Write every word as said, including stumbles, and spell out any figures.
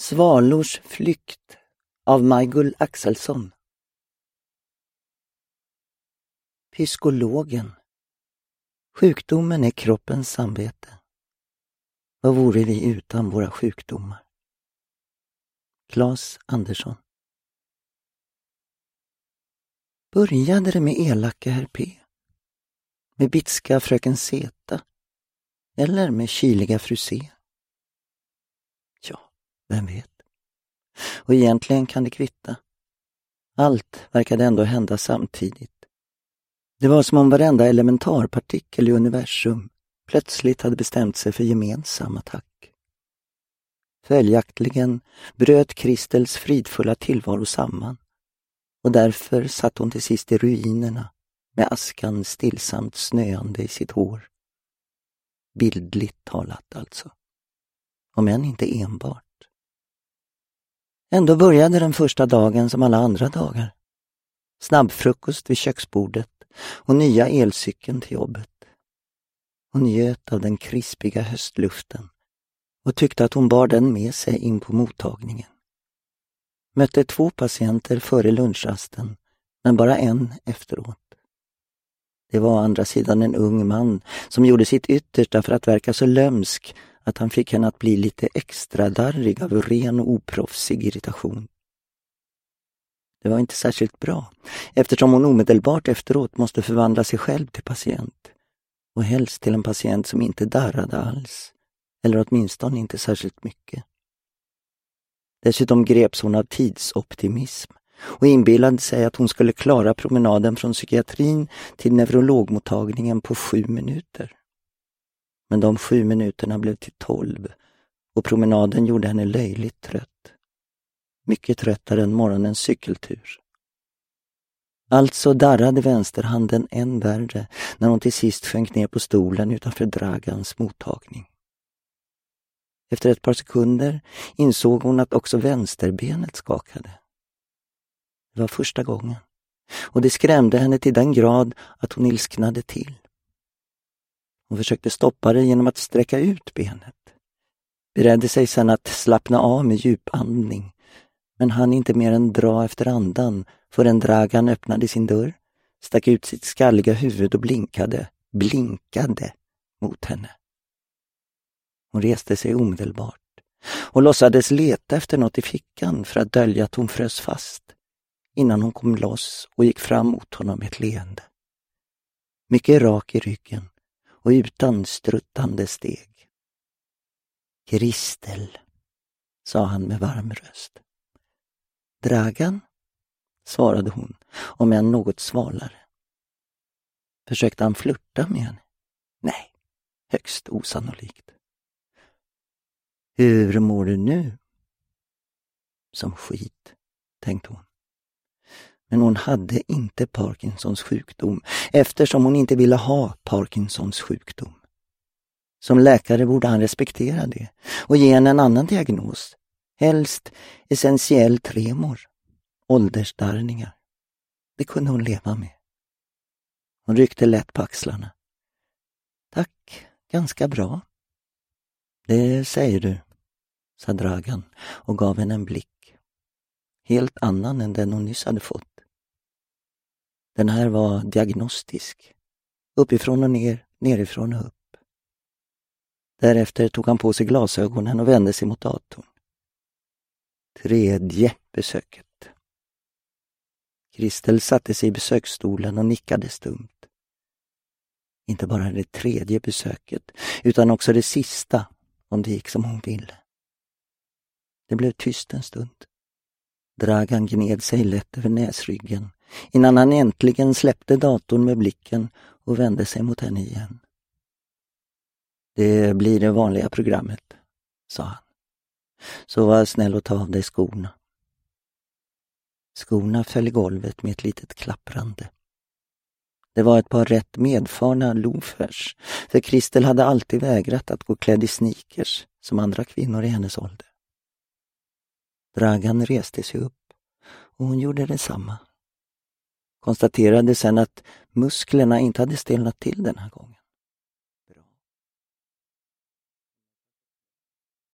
Svalors flykt av Maj-Gull Axelsson. Psykologen. Sjukdomen är kroppens samvete. Vad vore vi utan våra sjukdomar? Claes Andersson. Började det med elaka herr P? Med bitska fröken Zeta? Eller med kyliga fru C? Ja, vem vet. Och egentligen kan det kvitta. Allt verkade ändå hända samtidigt. Det var som om varenda elementarpartikel i universum plötsligt hade bestämt sig för gemensam attack. Följaktligen bröt Kristels fridfulla tillvaro samman, och därför satt hon till sist i ruinerna med askan stillsamt snöande i sitt hår. Bildligt talat alltså. Om än inte enbart. Ändå började den första dagen som alla andra dagar. Snabbfrukost vid köksbordet och nya elcykeln till jobbet. Hon njöt av den krispiga höstluften och tyckte att hon bar den med sig in på mottagningen. Mötte två patienter före lunchrasten, men bara en efteråt. Det var å andra sidan en ung man som gjorde sitt yttersta för att verka så lömsk att han fick henne att bli lite extra darrig av ren och oproffsig irritation. Det var inte särskilt bra, eftersom hon omedelbart efteråt måste förvandla sig själv till patient, och helst till en patient som inte darrade alls, eller åtminstone inte särskilt mycket. Dessutom greps hon av tidsoptimism och inbillade sig att hon skulle klara promenaden från psykiatrin till neurologmottagningen på sju minuter. Men de sju minuterna blev till tolv och promenaden gjorde henne löjligt trött. Mycket tröttare än morgonens cykeltur. Alltså darrade vänsterhanden än värre när hon till sist sjönk ner på stolen utanför Dragans mottagning. Efter ett par sekunder insåg hon att också vänsterbenet skakade. Det var första gången, och det skrämde henne till den grad att hon ilsknade till. Hon försökte stoppa det genom att sträcka ut benet. Beredde sig sedan att slappna av med djupandning, men hann inte mer än dra efter andan förrän Dragan öppnade sin dörr, stack ut sitt skalliga huvud och blinkade, blinkade mot henne. Hon reste sig omedelbart och låtsades leta efter något i fickan för att dölja att hon frös fast, innan hon kom loss och gick fram mot honom med ett leende. Mycket rak i ryggen och utan struttande steg. Kristel, sa han med varm röst. Dragan, svarade hon, om än något svalare. Försökte han flirta med henne? Nej, högst osannolikt. Hur mår du nu? Som skit, tänkte hon. Men hon hade inte Parkinsons sjukdom, eftersom hon inte ville ha Parkinsons sjukdom. Som läkare borde han respektera det och ge henne en annan diagnos, helst essentiell tremor, åldersdarrningar. Det kunde hon leva med. Hon ryckte lätt på axlarna. Tack, ganska bra. Det säger du, sa Dragan och gav henne en blick. Helt annan än den hon nyss hade fått. Den här var diagnostisk. Uppifrån och ner, nerifrån och upp. Därefter tog han på sig glasögonen och vände sig mot datorn. Tredje besöket. Kristel satte sig i besöksstolen och nickade stumt. Inte bara det tredje besöket, utan också det sista, om det gick som hon ville. Det blev tyst en stund. Dragan gned sig lätt över näsryggen, innan han äntligen släppte datorn med blicken och vände sig mot henne igen. Det blir det vanliga programmet, sa han. Så var snäll och ta av dig skorna. Skorna föll i golvet med ett litet klapprande. Det var ett par rätt medfarna loafers, för Kristel hade alltid vägrat att gå klädd i sneakers som andra kvinnor i hennes ålder. Dragan reste sig upp och hon gjorde detsamma. Konstaterade sen att musklerna inte hade stelnat till den här gången.